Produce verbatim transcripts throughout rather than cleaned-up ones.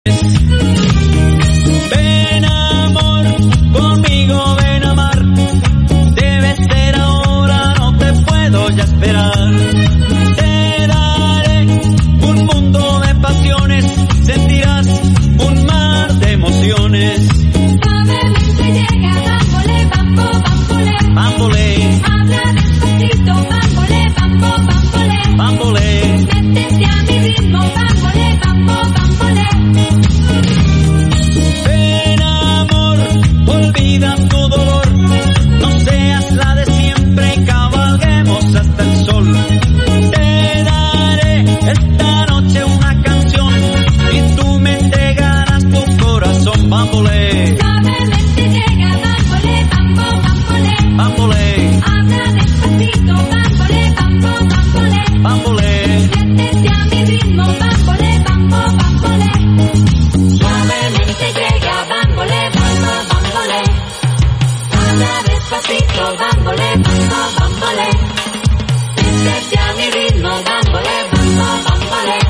Ven amor, conmigo ven a amar. Debe ser ahora, no te puedo ya esperar. Te daré un mundo de pasiones, sentirás un mar de emociones. Suavemente llega, bámbole, bambo, bámbole. Bámbole, Habla despacito, bámbole, bambo, bámbole. bámbole. Métete a mi ritmo, bámbole, bambo, bámbole. Ven amor, olvida tu dolor. No seas la de siempre y cabalguemos hasta el sol. Te daré esta noche una canción y tú me entregarás tu corazón. Bámbole, Suavemente llega, bámbole, bambo, bámbole. bámbole, Habla despacito, bámbole, bambo, bámbole. bámbole. Métete a mi ritmo, bámbole, bambo, bámbole. Suavemente llega, bámbole, bambo, bámbole. Habla despacito, bámbole, bambo, bámbole. Métete a mi ritmo, bámbole, bambo, bámbole.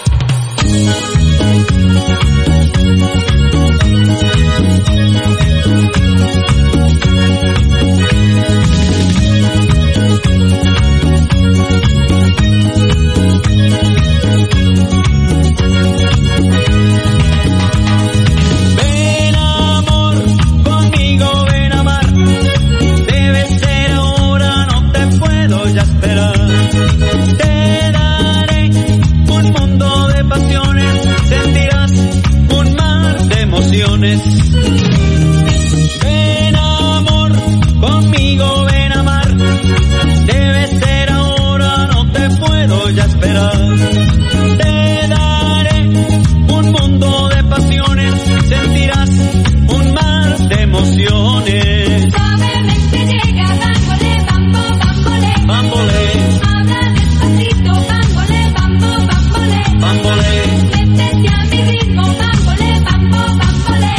Ven amor, conmigo ven a amar. Debe ser ahora, no te puedo ya esperar. Te daré un mundo de pasiones, sentirás un mar de emociones. Ven amor, conmigo ven a amar. Debe ser ahora, no te puedo ya esperar. Te daré un mundo de pasiones, sentirás un mar de emociones. Suavemente llega, bámbole, bambo, bámbole. Bámbole, Habla despacito, bámbole, bambo, bámbole. bámbole, Métete a mi ritmo, bámbole, bambo, bámbole.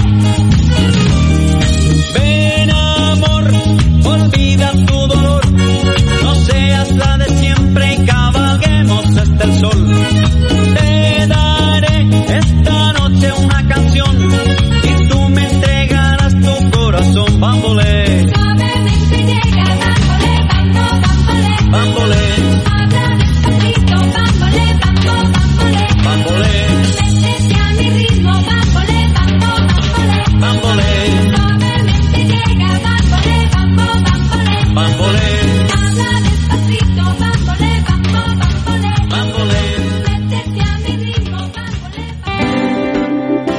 ven amor, olvida tu dolor. No seas la de siempre y cabalguemos hasta el sol. Te daré esta noche una canción y tú me entregarás tu corazón. Bámbole, Suavemente llega, bámbole, bambo, bámbole. bámbole, Habla despacito, bámbole, bambo, bámbole. bámbole, Métete a mi ritmo, bámbole, bambo, bámbole. bámbole, Suavemente llega, bámbole, bambo, bámbole. bámbole, Habla despacito, bámbole, bambo, bámbole. bámbole. Métete a mi ritmo, bámbole, bambo.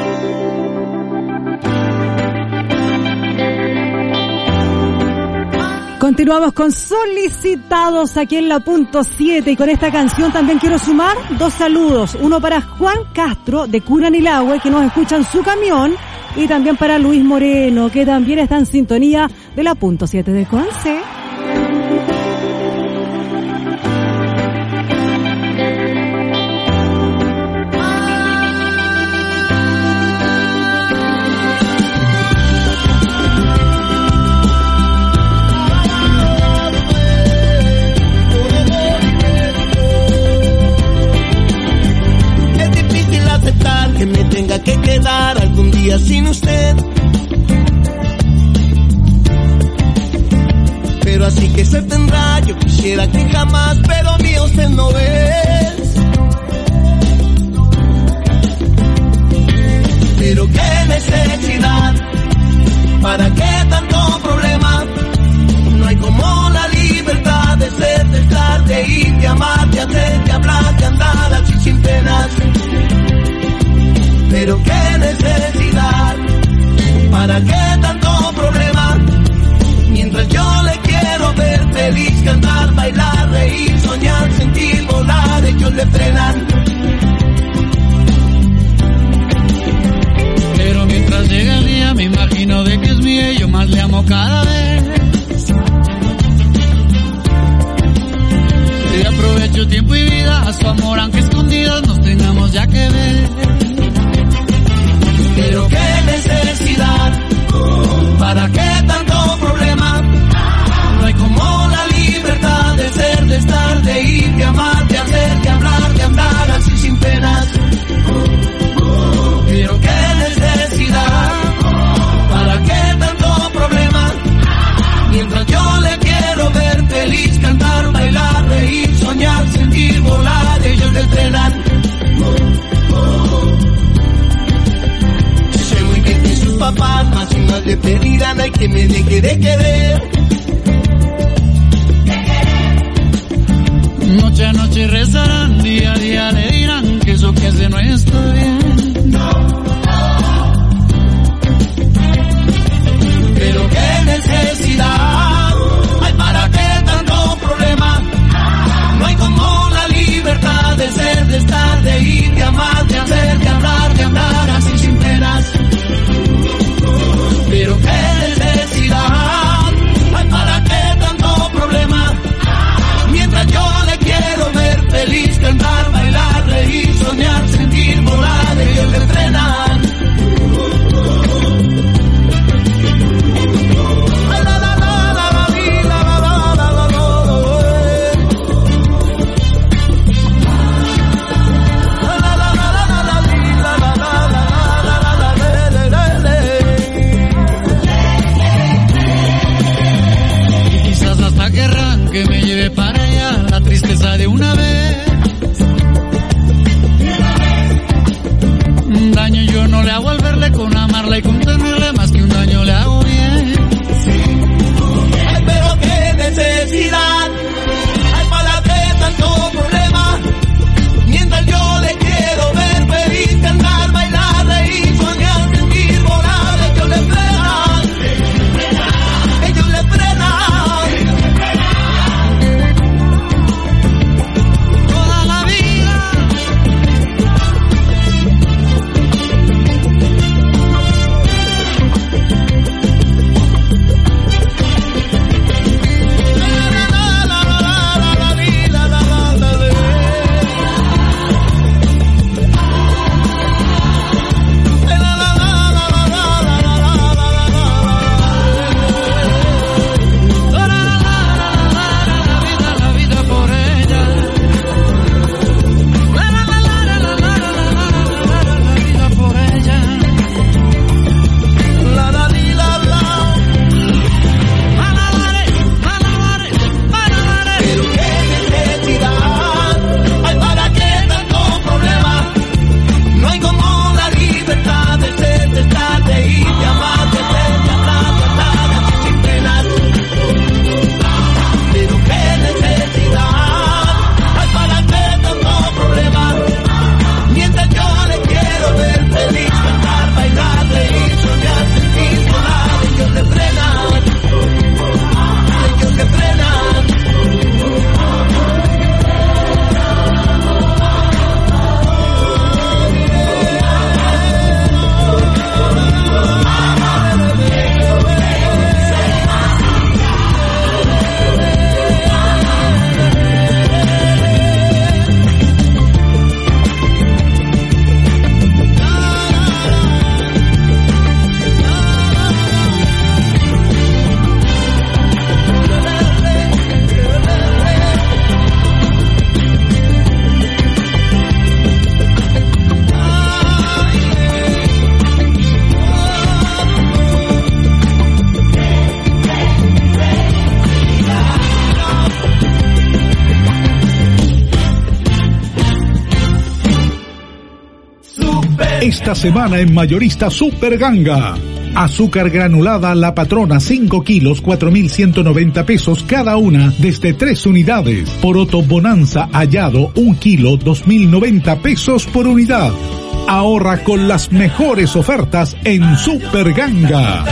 Continuamos con Solicitados aquí en la punto siete y con esta canción también quiero sumar dos saludos. Uno para Juan Castro de Curanilahue que nos escucha en su camión y también para Luis Moreno que también está en sintonía de la punto siete de Conce. Es difícil aceptar que me tenga que quedar algún día sin usted. Pero así que se tendrá, yo quisiera que jamás, pero mío usted no es. Pero qué necesidad, para qué tanto problema. No hay como la libertad de ser, de estar, de ir, de amar, de hacer, de hablar, de andar así sin penas. Pero qué necesidad, para qué tanto problema. Mientras yo le quiero ver feliz, cantar, bailar, reír, soñar, sentir, volar, ellos le frenan. Pero mientras llega el día me imagino de que es mía y yo más le amo cada vez. Y aprovecho tiempo y vida a su amor aunque escondidas nos tengamos ya que ver. Pero qué necesidad, para qué tanto problema. No hay como la libertad de ser, de estar, de ir, de amar, de hacer, de hablar, de andar así sin penas. Pero jamás le pedirán al que me deje de querer. Noche a noche rezarán, día a día le dirán que eso que hace no está bien. Pero qué necesidad hay, para qué tanto problema. No hay como la libertad de ser, de estar, de ir, de amar, de hacer, de hablar, de andar así sin penas. Pero qué necesidad hay, para qué tanto problema. Mientras yo le quiero ver feliz, cantar, bailar, reír, soñar, sentir, volar, ellos le frenan. Que me lleve para allá la tristeza de una vez. Un daño yo no le hago al verle, con amarla y con tenerle, más que un daño le hago bien. Ay, pero qué necesidad hay, para qué tanto problema. Mientras yo le quiero ver feliz, cantar, bailar, reír, soñar, sentir, volar, ellos le frenan, ellos le frenan. Esta semana en Mayorista Super Ganga. Azúcar granulada La Patrona cinco kilos, cuatro mil ciento noventa pesos cada una, desde tres unidades. Poroto Bonanza Hallado un kilo, dos mil noventa pesos por unidad. Ahorra con las mejores ofertas en Super Ganga.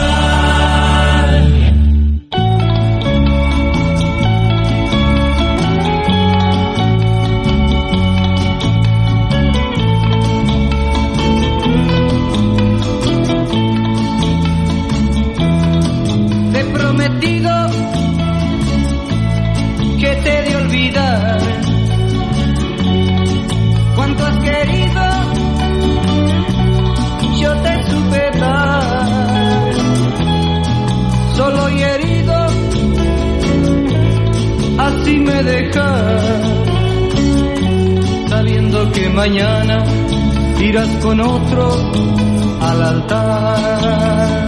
Mañana irás con otro al altar.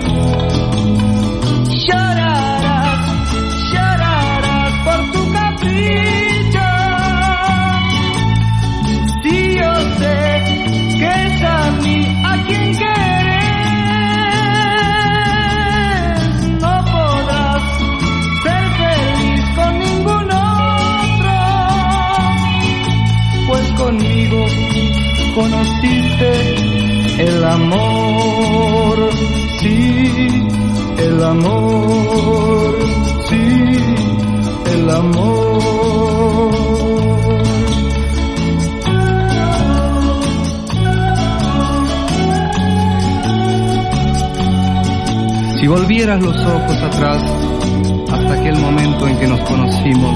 Llorarás, llorarás por tu capricho. Si yo sé que es a mí a quien querer. amor, sí, el amor, sí, el amor. Si volvieras los ojos atrás hasta aquel momento en que nos conocimos,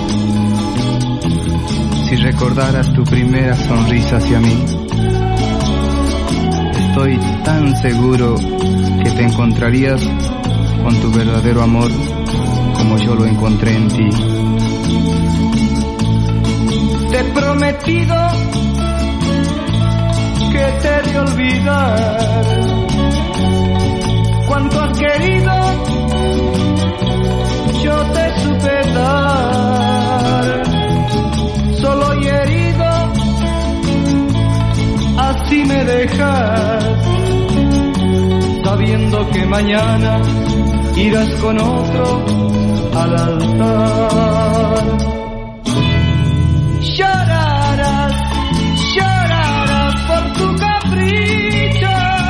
si recordaras tu primera sonrisa hacia mí, estoy tan seguro que te encontrarías con tu verdadero amor como yo lo encontré en ti. Te he prometido que te he de olvidar cuánto has querido, yo te supe dar, solo y herido, así me dejas, sabiendo que mañana irás con otro al altar. Llorarás, llorarás por tu capricho,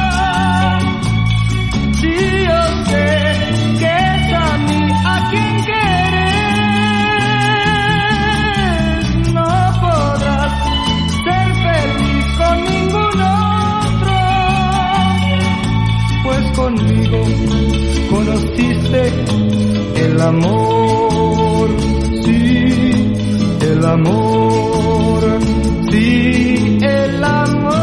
si yo sé que es a mí a quien quieres, no podrás ser feliz con ningún otro, pues conmigo conociste el amor, sí, el amor, sí, el amor.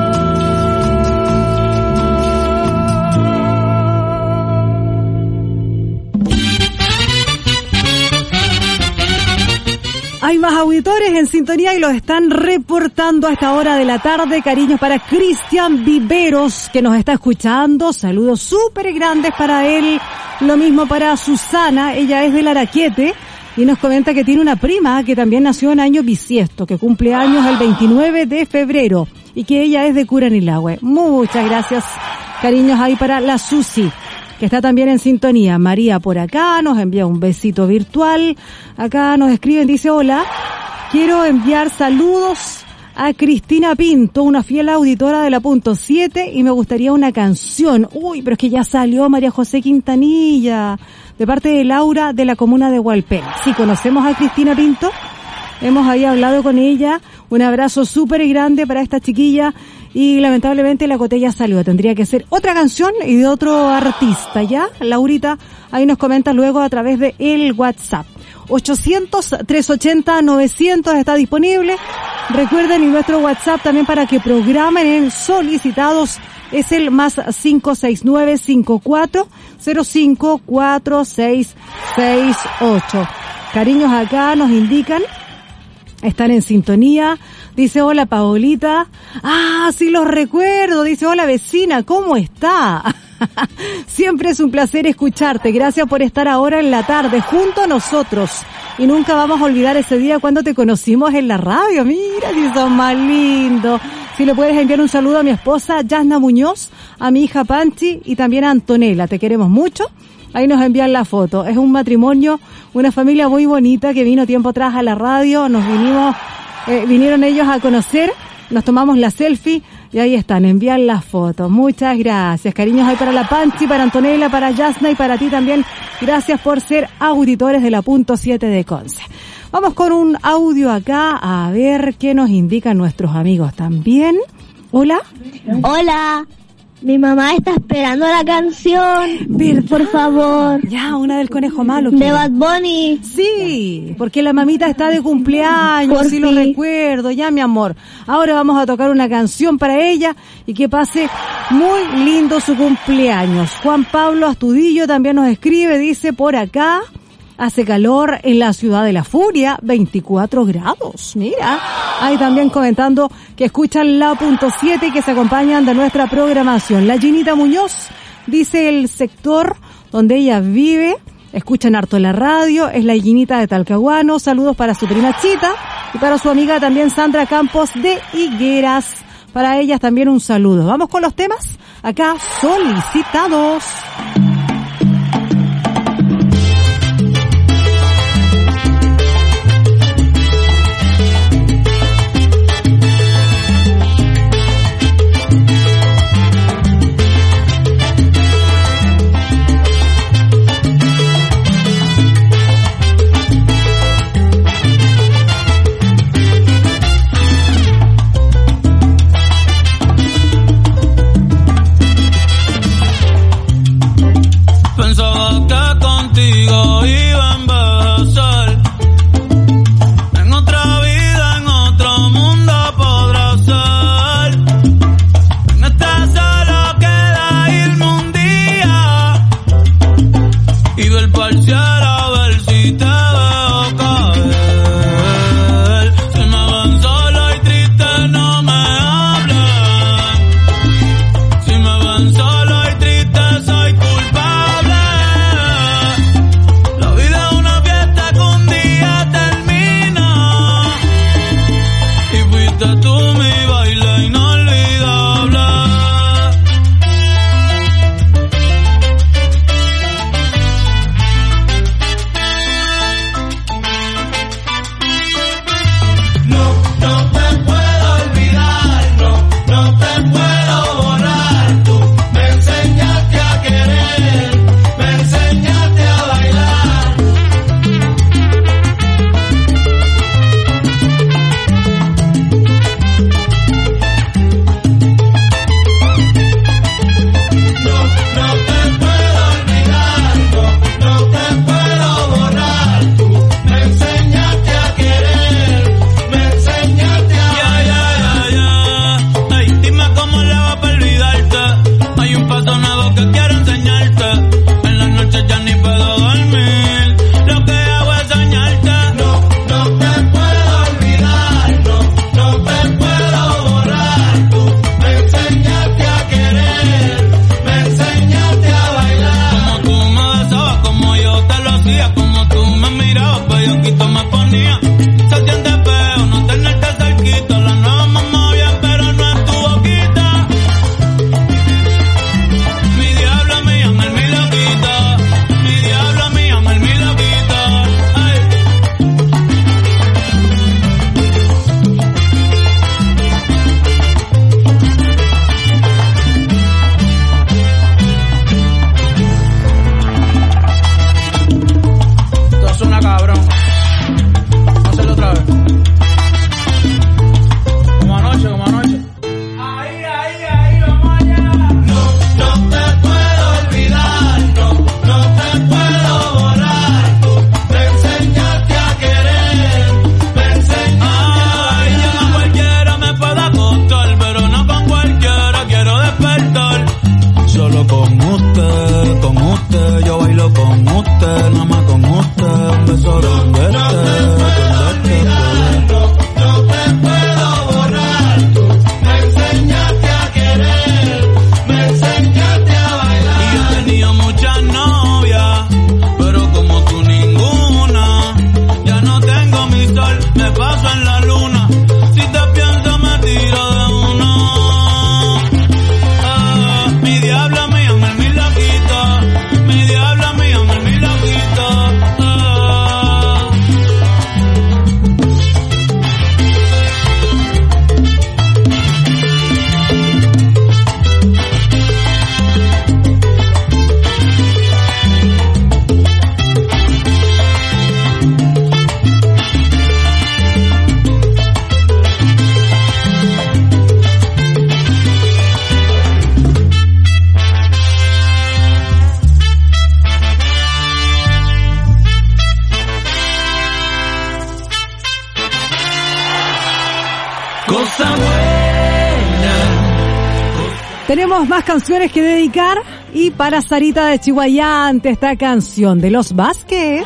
Hay más auditores en sintonía y los están reportando a esta hora de la tarde. Cariños para Cristian Viveros, que nos está escuchando. Saludos súper grandes para él. Lo mismo para Susana, ella es del Araquete y nos comenta que tiene una prima que también nació en año bisiesto, que cumple años el veintinueve de febrero y que ella es de Curanilahue. Muchas gracias, cariños ahí para la Susi, que está también en sintonía. María por acá nos envía un besito virtual. Acá nos escriben, dice: hola, quiero enviar saludos a Cristina Pinto, una fiel auditora de la punto siete, y me gustaría una canción. Uy, pero es que ya salió María José Quintanilla, de parte de Laura de la comuna de Hualpén. Sí, conocemos a Cristina Pinto, hemos ahí hablado con ella. Un abrazo súper grande para esta chiquilla. Y lamentablemente la cotella salió. Tendría que ser otra canción y de otro artista, ¿ya? Laurita, ahí nos comenta luego a través de el WhatsApp. ochocientos, trescientos ochenta, novecientos está disponible. Recuerden, y nuestro WhatsApp también para que programen en solicitados es el más cinco seis nueve, cinco cuatro cero cinco, cuatro seis seis ocho. Cariños, acá nos indican, están en sintonía. Dice: hola Paolita. Ah, sí los recuerdo. Dice: hola vecina, ¿cómo está? Siempre es un placer escucharte. Gracias por estar ahora en la tarde junto a nosotros. Y nunca vamos a olvidar ese día cuando te conocimos en la radio. Mira, si son más lindos. Si le puedes enviar un saludo a mi esposa Yasna Muñoz, a mi hija Panchi y también a Antonella. Te queremos mucho. Ahí nos envían la foto. Es un matrimonio, una familia muy bonita que vino tiempo atrás a la radio. Nos vinimos... Eh, vinieron ellos a conocer, nos tomamos la selfie y ahí están, envían las fotos. Muchas gracias, cariños ahí para la Panchi, para Antonella, para Yasna y para ti también. Gracias por ser auditores de la punto siete de Conce. Vamos con un audio acá a ver qué nos indican nuestros amigos también. Hola. Hola. Mi mamá está esperando la canción. ¿Verdad? Por favor. Ya, una del Conejo Malo. De Bad Bunny. Sí, porque la mamita está de cumpleaños, sí lo recuerdo, ya mi amor. Ahora vamos a tocar una canción para ella y que pase muy lindo su cumpleaños. Juan Pablo Astudillo también nos escribe, dice por acá: hace calor en la ciudad de la furia, veinticuatro grados. Mira, ahí también comentando que escuchan la punto siete y que se acompañan de nuestra programación. La Ginita Muñoz dice el sector donde ella vive, escuchan harto la radio, es la Ginita de Talcahuano. Saludos para su prima Chita y para su amiga también Sandra Campos de Higueras. Para ellas también un saludo. Vamos con los temas acá solicitados. Tenemos más canciones que dedicar y para Sarita de Chihuayante esta canción de Los Vázquez.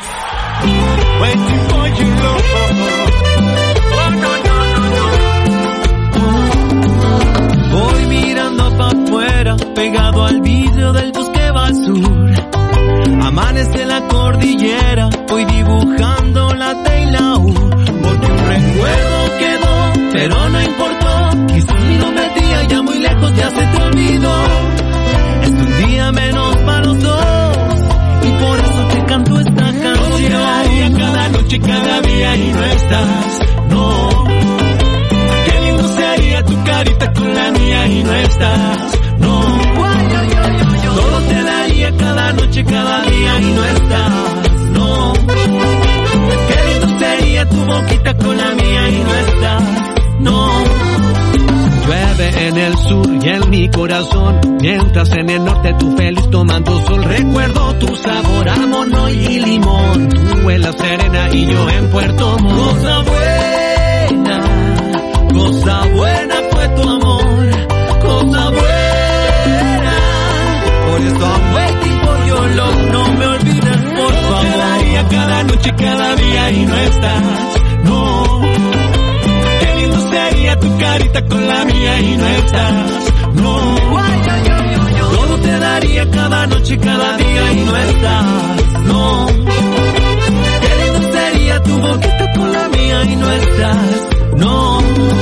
Voy mirando pa' afuera, pegado al vidrio del bosque va al sur. Amanece la cordillera, voy dibujando la T y la U. Porque un recuerdo quedó, pero no importó. Quizás mi nombre tía ya muy lejos ya se te olvidó. Es un día menos para los dos y por eso te canto esta canción. No cada noche, cada día y no estás, no. Qué lindo sería tu carita con la mía y no estás, no. Todo te daría cada noche, cada día y no estás, no. Qué lindo sería tu boquita con la mía y no estás, no. Llueve en el sur y en mi corazón, mientras en el norte tú feliz tomando sol. Recuerdo tu sabor a mono y limón, tú en la Serena y yo en Puerto Montt. Cosa buena, cosa buena fue tu amor, cosa buena. Por eso I'm waiting for your love, no me olvides por favor. Te daría cada noche, cada día y no estás, no. Sería tu carita con la mía y no estás, no. Todo te daría cada noche, cada día y no estás, no. Qué lindo sería tu boquita con la mía y no estás, no.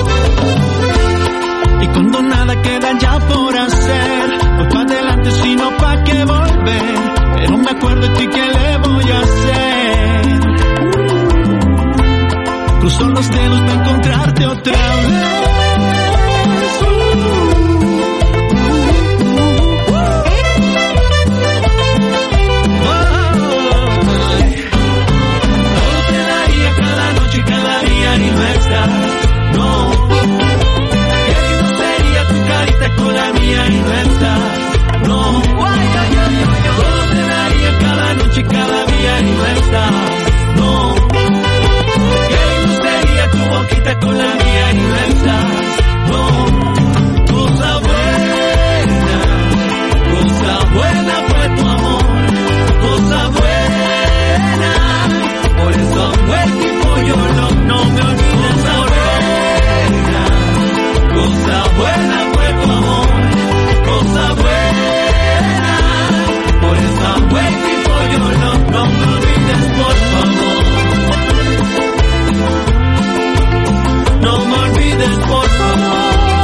Y cuando nada queda ya por hacer, voy pa' adelante sino pa' que volver. Pero me acuerdo de ti, ¿qué le voy a hacer? Cruzo los dedos para encontrarte otra vez. Todo te daría cada noche, cada día y no estás, no. Qué lindo sería tu carita con la mía y no estás, no. Todo te daría cada noche, cada día y no estás, no. Tu boquita con la mía y no estás, no. Cosa buena, cosa buena fue tu amor, cosa buena. Por eso I'm waiting for your love, no me olvides. Cosa buena, cosa buena fue tu amor, cosa buena. Por eso I'm waiting for your love, no me olvides por favor. No me olvides, por favor.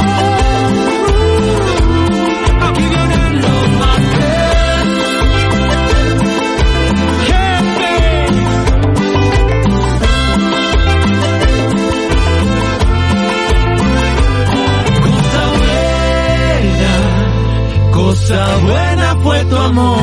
Aquí vienen los Vázquez. Jefe. Cosa buena, cosa buena fue tu amor.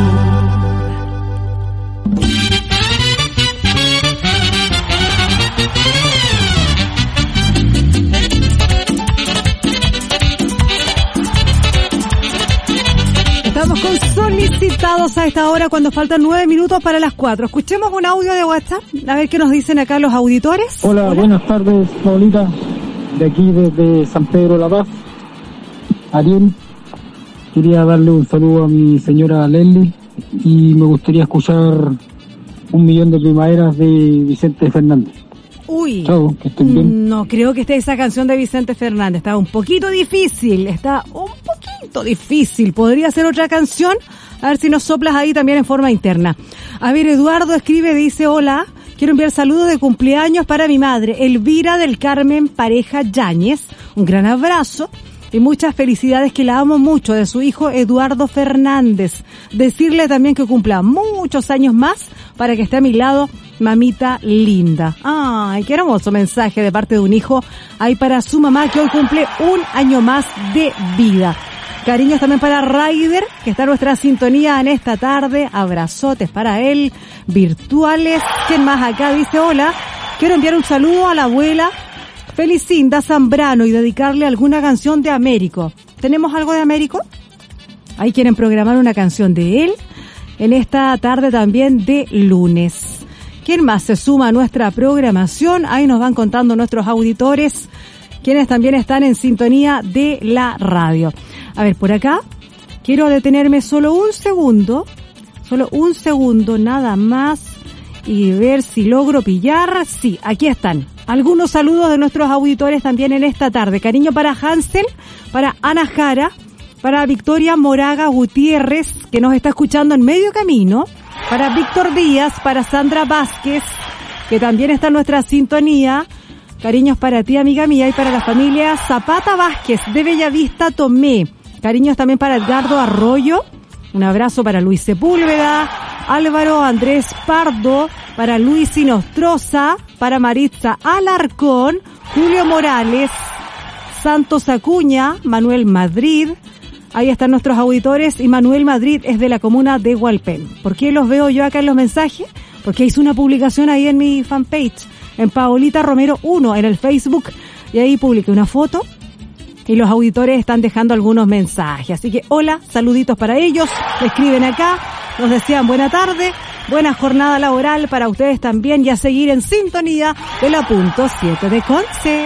Solicitados a esta hora cuando faltan nueve minutos para las cuatro. Escuchemos un audio de WhatsApp, a ver qué nos dicen acá los auditores. Hola, Hola. Buenas tardes, Paulita, de aquí desde San Pedro La Paz. Ariel, quería darle un saludo a mi señora Leslie y me gustaría escuchar Un millón de primaveras de Vicente Fernández. Uy, Chao, que estén bien. No creo que esté esa canción de Vicente Fernández, está un poquito difícil, está un poquito difícil. ¿Podría ser otra canción? A ver si nos soplas ahí también en forma interna. A ver, Eduardo escribe, dice, hola, quiero enviar saludos de cumpleaños para mi madre, Elvira del Carmen Pareja Yáñez. Un gran abrazo y muchas felicidades, que la amo mucho, de su hijo Eduardo Fernández. Decirle también que cumpla muchos años más para que esté a mi lado, mamita linda. Ay, qué hermoso mensaje de parte de un hijo ahí para su mamá, que hoy cumple un año más de vida. Cariños también para Raider, que está en nuestra sintonía en esta tarde. Abrazotes para él, virtuales. ¿Quién más acá dice hola? Quiero enviar un saludo a la abuela Felicinda Zambrano y dedicarle alguna canción de Américo. ¿Tenemos algo de Américo? Ahí quieren programar una canción de él en esta tarde también de lunes. ¿Quién más se suma a nuestra programación? Ahí nos van contando nuestros auditores, quienes también están en sintonía de la radio. A ver, por acá, quiero detenerme solo un segundo, solo un segundo nada más y ver si logro pillar. Sí, aquí están. Algunos saludos de nuestros auditores también en esta tarde. Cariño para Hansel, para Ana Jara, para Victoria Moraga Gutiérrez, que nos está escuchando en medio camino, para Víctor Díaz, para Sandra Vázquez, que también está en nuestra sintonía. Cariños para ti, amiga mía, y para la familia Zapata Vázquez de Bellavista Tomé. Cariños también para Edgardo Arroyo. Un abrazo para Luis Sepúlveda, Álvaro Andrés Pardo, para Luis Inostroza, para Maritza Alarcón, Julio Morales, Santos Acuña, Manuel Madrid. Ahí están nuestros auditores y Manuel Madrid es de la comuna de Hualpén. ¿Por qué los veo yo acá en los mensajes? Porque hice una publicación ahí en mi fanpage, en Paolita Romero uno, en el Facebook, y ahí publiqué una foto y los auditores están dejando algunos mensajes. Así que hola, saluditos para ellos, me escriben acá, nos desean buena tarde, buena jornada laboral para ustedes también y a seguir en sintonía de la punto siete de Conce.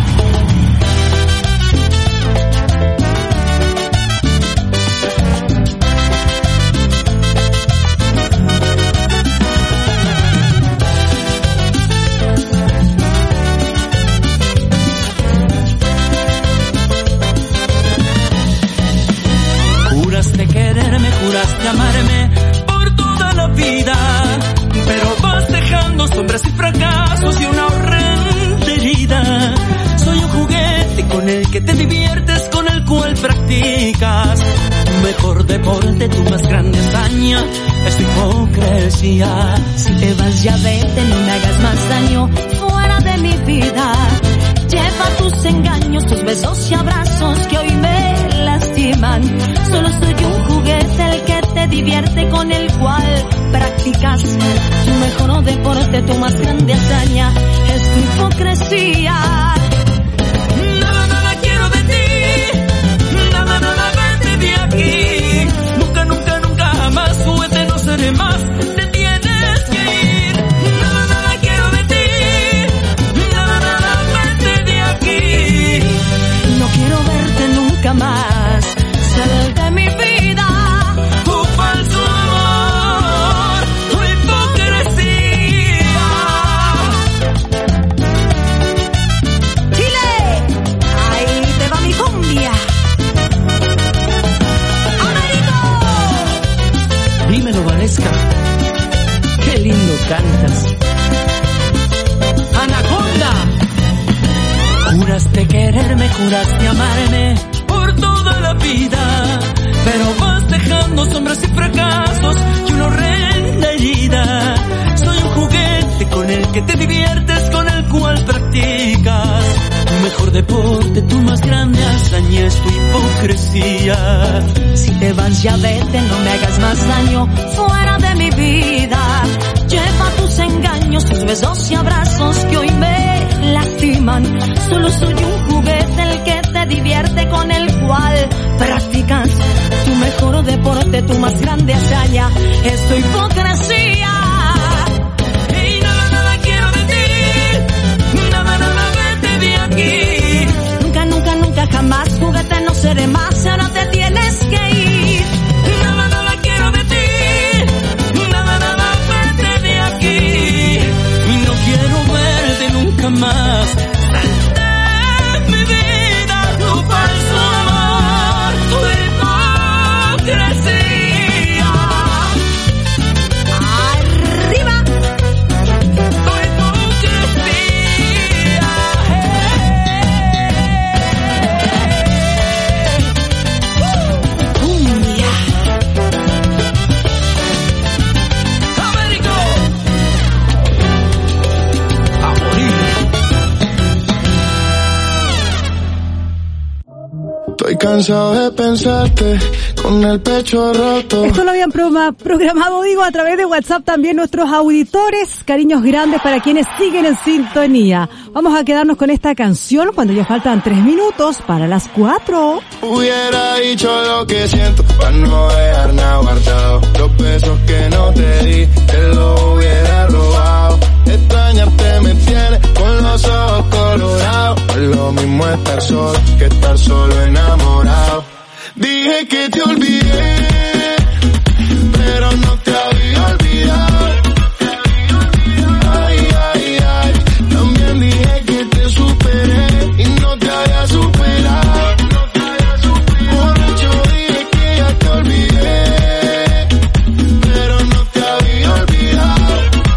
Juraste quererme, juraste amarme por toda la vida, pero vas dejando sombras y fracasos y una horrenda herida. Soy un juguete con el que te diviertes, con el cual practicas tu mejor deporte, tu más grande hazaña es tu hipocresía. Si te vas ya vete, no me hagas más daño fuera de mi vida. Lleva tus engaños, tus besos y abrazos que hoy me lastiman. Solo soy un juguete el que te divierte, con el cual practicas tu mejor deporte, tu más grande hazaña es tu hipocresía. Nada, nada quiero de ti, nada, nada vete de aquí. Nunca, nunca, nunca jamás juguete no seré más, te tienes que ir. Nada, nada quiero de ti, nada, nada vete de aquí. No quiero verte nunca más, sal de mi vida. Tu falso amor, tu hipocresía. Chile, ahí te va mi cumbia. Américo. Dímelo, Valesca, qué lindo cantas. Anaconda. Juraste quererme, juraste amarme por toda la vida, pero vas dejando sombras y fracasos y una horrenda herida. Soy un juguete con el que te diviertes, con el cual practicas tu mejor deporte, tu más grande hazaña es tu hipocresía. Si te vas ya vete, no me hagas más daño fuera de mi vida. Lleva tus engaños, tus besos y abrazos que hoy me lastiman. Solo soy un juguete el que te divierte, con el cual practicas tu mejor deporte, tu más grande hazaña es tu hipocresía. Y nada, nada quiero de ti, nada, nada vete de aquí. Nunca, nunca, nunca jamás juguete no seré más, ahora te tienes que ir. Nada, nada quiero de ti, nada, nada vete de aquí. Y no quiero verte nunca más, sal de mi vida. Tu falso amor, tu hipocresía. Arriba. Tu hipocresía. Cumbia. Américo. A morir. Estoy cansado de pensarte con el pecho roto. Esto lo habían proma- programado, digo, a través de WhatsApp también nuestros auditores. Cariños grandes para quienes siguen en sintonía. Vamos a quedarnos con esta canción cuando ya faltan tres minutos para las cuatro. Hubiera dicho lo que siento para no dejar nada guardado. Los besos que no te di, te los hubiera robado. Extrañarte me tiene con los ojos colorados. No es lo mismo estar solo que estar solo enamorado. te olvidé, pero no te había olvidado. Ay, ay, ay, también dije que te superé y no te había superado. Borracho dije que ya te olvidé, pero no te había olvidado.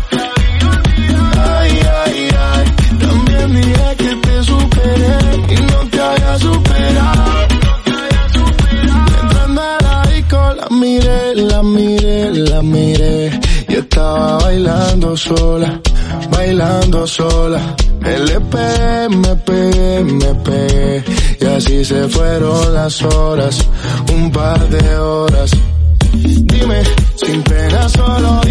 Ay, ay, ay, también dije que te superé y no te había superado. Entrando a la disco la miré, la miré, la miré y estaba bailando sola, bailando sola. Me le pegué, me pegué, me pegué y así se fueron las horas, un par de horas. Dime, sin pena solo